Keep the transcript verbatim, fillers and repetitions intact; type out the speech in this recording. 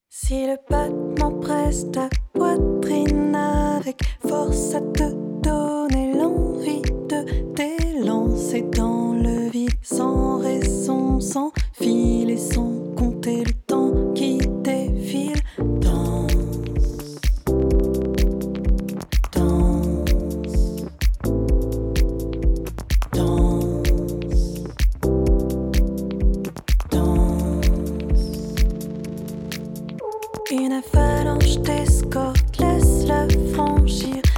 Si le battement presse ta poitrine avec force à te donner l'envie de t'élancer dans le vide sans raison, sans fil et sans compter le temps qui défile. Danse, danse, danse, danse. Une avalanche d'escorte laisse la franchir